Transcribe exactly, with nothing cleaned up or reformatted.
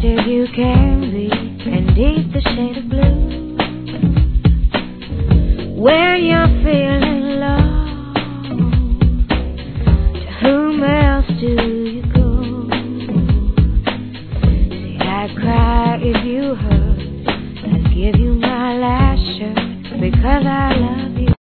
if you can be beneath the shade of blue, when you're feeling